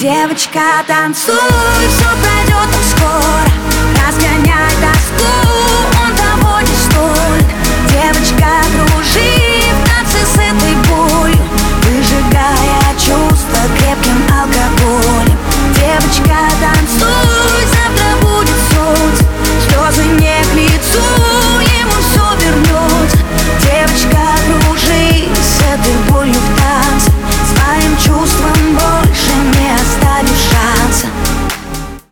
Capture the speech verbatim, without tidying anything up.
Девочка, танцуй, все пройдет так скоро. Разгоняй тоску.